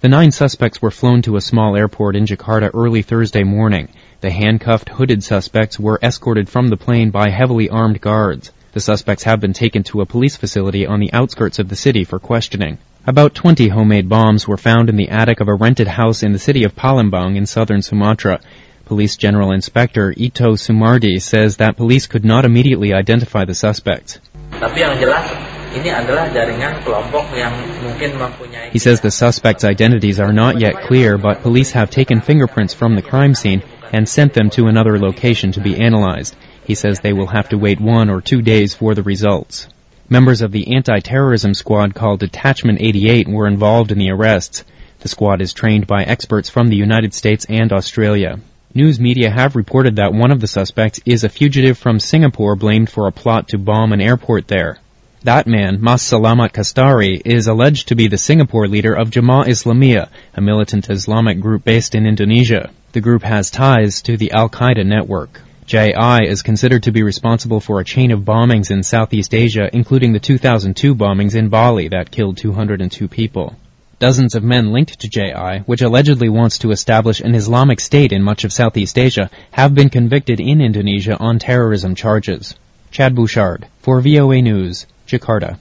The 9 suspects were flown to a small airport in Jakarta early Thursday morning. The handcuffed, hooded suspects were escorted from the plane by heavily armed guards. The suspects have been taken to a police facility on the outskirts of the city for questioning. About 20 homemade bombs were found in the attic of a rented house in the city of Palembang in southern Sumatra. Police General Inspector Ito Sumardi says that police could not immediately identify the suspects. He says the suspects' identities are not yet clear, but police have taken fingerprints from the crime scene and sent them to another location to be analyzed. He says they will have to wait 1 or 2 days for the results. Members of the anti-terrorism squad called Detachment 88 were involved in the arrests. The squad is trained by experts from the United States and Australia. News media have reported that one of the suspects is a fugitive from Singapore blamed for a plot to bomb an airport there. That man, Mas Salamat Kastari, is alleged to be the Singapore leader of Jemaah Islamiyah, a militant Islamic group based in Indonesia. The group has ties to the Al-Qaeda network. JI is considered to be responsible for a chain of bombings in Southeast Asia, including the 2002 bombings in Bali that killed 202 people. Dozens of men linked to JI, which allegedly wants to establish an Islamic state in much of Southeast Asia, have been convicted in Indonesia on terrorism charges. Chad Bouchard, for VOA News, Jakarta.